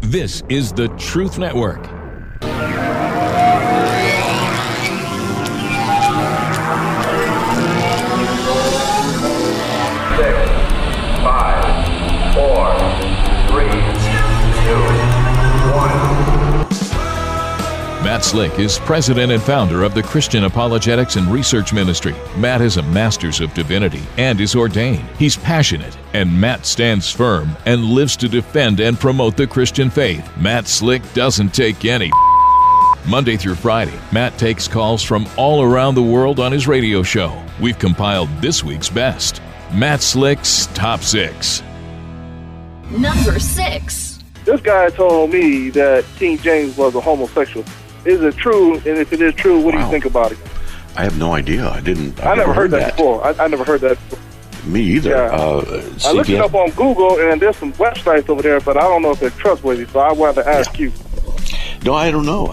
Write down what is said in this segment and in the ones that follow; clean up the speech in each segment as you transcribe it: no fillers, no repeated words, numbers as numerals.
This is the Truth Network. Matt Slick is president and founder of the Christian Apologetics and Research Ministry. Matt is a master's of divinity and is ordained. He's passionate, and Matt stands firm and lives to defend and promote the Christian faith. Matt Slick doesn't take any Monday through Friday, Matt takes calls from all around the world on his radio show. We've compiled this week's best. Matt Slick's Top 6. Number 6. This guy told me that King James was a homosexual. Is it true? And if it is true, what do you think about it? I have no idea. I never heard that before. I never heard that before. Me either. Yeah. I looked it up on Google, and there's some websites over there, but I don't know if they're trustworthy, so I wanted to ask you. No, I don't know.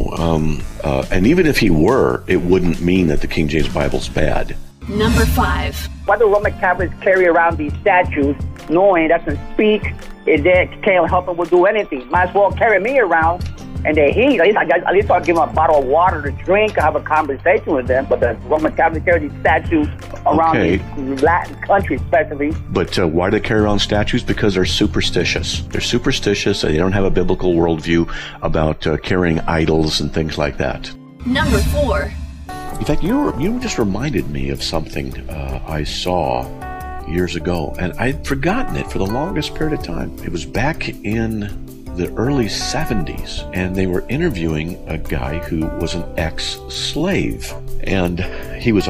And even if he were, it wouldn't mean that the King James Bible's bad. Number 5. Why do Roman Catholics carry around these statues knowing it doesn't speak, it can't help it, will do anything? Might as well carry me around. And they heat. At least I'll give them a bottle of water to drink. I have a conversation with them. But the Roman Catholics carry these statues around these Latin countries, especially. But why do they carry around statues? Because they're superstitious. They're superstitious. And they don't have a biblical worldview about carrying idols and things like that. Number 4. In fact, you just reminded me of something I saw years ago, and I'd forgotten it for the longest period of time. It was back in the early 70s, and they were interviewing a guy who was an ex-slave, and he was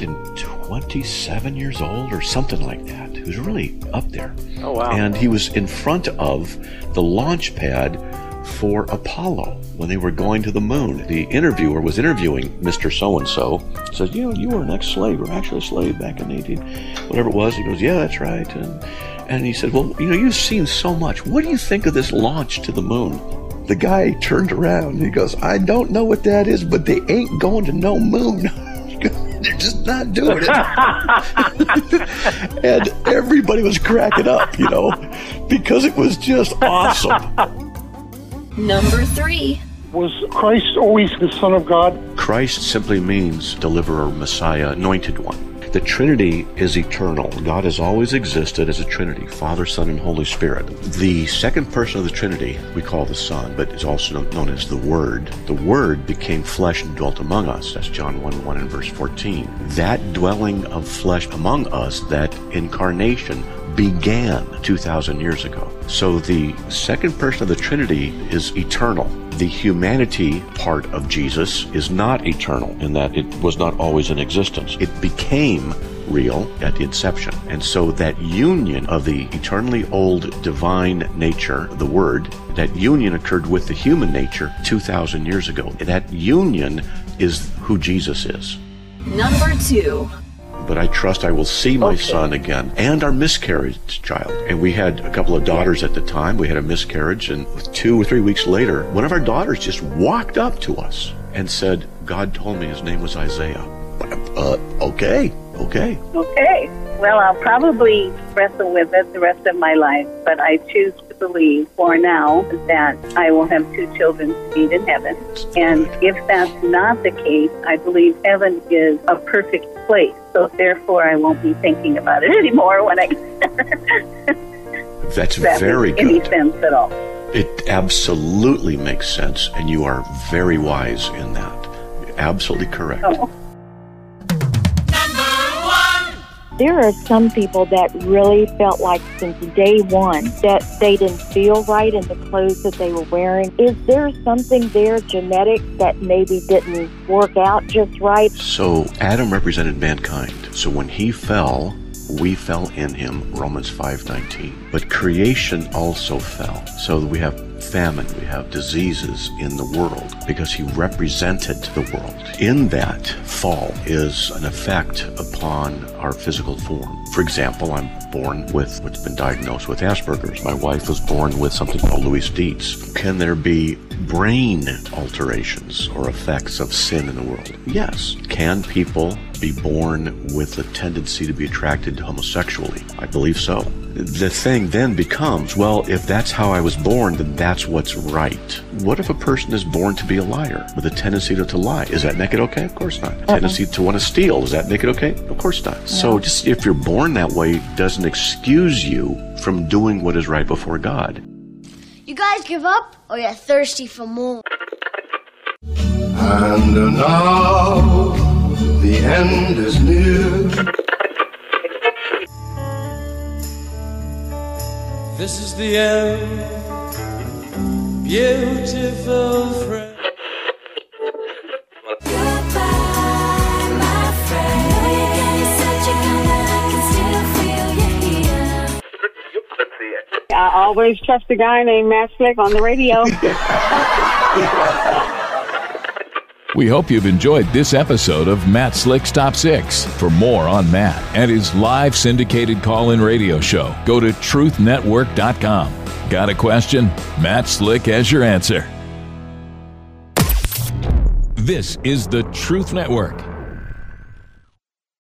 127 years old or something like that. He was really up there. Oh, wow. And he was in front of the launch pad for Apollo when they were going to the moon. The interviewer was interviewing Mr. So-and-so, says, you were an ex-slave, or actually a slave back in whatever it was. He goes, yeah, that's right. And he said, well, you've seen so much. What do you think of this launch to the moon? The guy turned around and he goes, I don't know what that is, but they ain't going to no moon. They're just not doing it. And everybody was cracking up, because it was just awesome. Number 3. Was Christ always the Son of God? Christ simply means deliverer, Messiah, anointed one. The Trinity is eternal. God has always existed as a Trinity, Father, Son, and Holy Spirit. The second person of the Trinity we call the Son, but is also known as the Word. The Word became flesh and dwelt among us. That's John 1:1 and verse 14. That dwelling of flesh among us, that incarnation, began 2,000 years ago. So the second person of the Trinity is eternal. The humanity part of Jesus is not eternal in that it was not always in existence. It became real at the inception. And so that union of the eternally old divine nature, the Word, that union occurred with the human nature 2,000 years ago. That union is who Jesus is. Number 2. But I trust I will see my son again, and our miscarriage child. And we had a couple of daughters at the time. We had a miscarriage, and 2 or 3 weeks later, one of our daughters just walked up to us and said, God told me his name was Isaiah. Okay. Well, I'll probably wrestle with it the rest of my life, but I choose to believe for now that I will have 2 children to meet in heaven. And if that's not the case, I believe heaven is a perfect place. So therefore, I won't be thinking about it anymore when I get there. That's very good. Any sense at all. It absolutely makes sense, and you are very wise in that. Absolutely correct. Oh. There are some people that really felt like since day one that they didn't feel right in the clothes that they were wearing. Is there something there, genetic, that maybe didn't work out just right? So Adam represented mankind. So when he fell, we fell in him, Romans 5:19. But creation also fell. So we have famine, we have diseases in the world because he represented the world. In that, fall is an effect upon our physical form. For example, I'm born with what's been diagnosed with Asperger's. My wife was born with something called Louis Dietz. Can there be brain alterations or effects of sin in the world? Yes. Can people be born with a tendency to be attracted homosexually? I believe so. The thing then becomes, well, if that's how I was born, then that's what's right. What if a person is born to be a liar with a tendency to lie? Does that make it okay? Of course not. A tendency to want to steal, does that make it okay? Of course not. Yeah. So just if you're born that way doesn't excuse you from doing what is right before God. You guys give up, or you're thirsty for more? And now the end is near. This is the end, beautiful friend. Goodbye, my friend. You're such a good, I can still feel you here. I always trust a guy named Matt Slick on the radio. We hope you've enjoyed this episode of Matt Slick's Top 6. For more on Matt and his live syndicated call-in radio show, go to truthnetwork.com. Got a question? Matt Slick has your answer. This is the Truth Network.